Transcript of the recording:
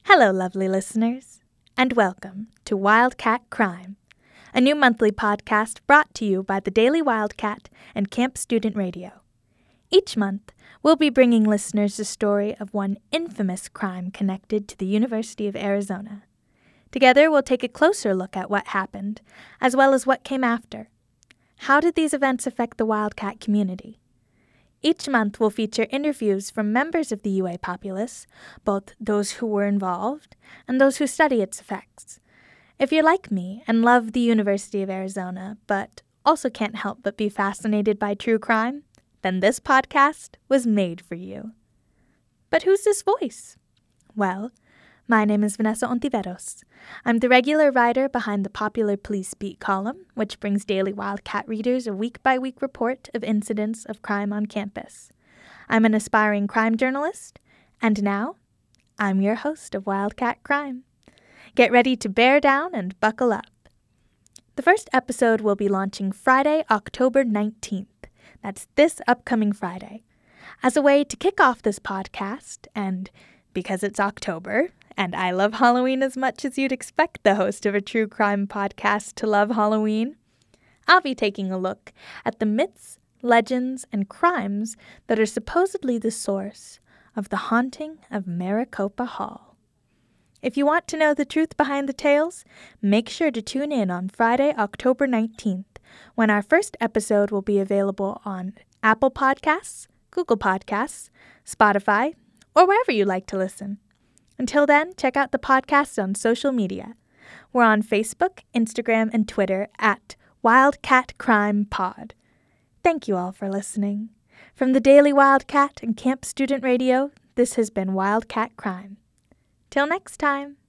Hello, lovely listeners, and welcome to Wildcat Crime, a new monthly podcast brought to you by the Daily Wildcat and Camp Student Radio. Each month, we'll be bringing listeners the story of one infamous crime connected to the University of Arizona. Together, we'll take a closer look at what happened, as well as what came after. How did these events affect the Wildcat community? Each month will feature interviews from members of the UA populace, both those who were involved and those who study its effects. If you're like me and love the University of Arizona, but also can't help but be fascinated by true crime, then this podcast was made for you. But who's this voice? Well, my name is Vanessa Ontiveros. I'm the regular writer behind the popular Police Beat column, which brings Daily Wildcat readers a week-by-week report of incidents of crime on campus. I'm an aspiring crime journalist, and now, I'm your host of Wildcat Crime. Get ready to bear down and buckle up. The first episode will be launching Friday, October 19th. That's this upcoming Friday. As a way to kick off this podcast, and because it's October, and I love Halloween as much as you'd expect the host of a true crime podcast to love Halloween, I'll be taking a look at the myths, legends, and crimes that are supposedly the source of the haunting of Maricopa Hall. If you want to know the truth behind the tales, make sure to tune in on Friday, October 19th, when our first episode will be available on Apple Podcasts, Google Podcasts, Spotify, or wherever you like to listen. Until then, check out the podcast on social media. We're on Facebook, Instagram, and Twitter at Wildcat Crime Pod. Thank you all for listening. From the Daily Wildcat and Camp Student Radio, this has been Wildcat Crime. Till next time.